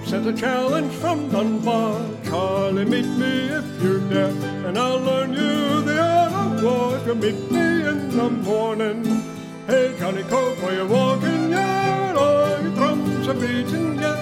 Sent a challenge from Dunbar. Charlie, meet me if you dare, and I'll learn you the art of war if you meet me in the morning. Hey, Johnny Coke, while you're walking, yeah, oh, your drums are beating, yeah.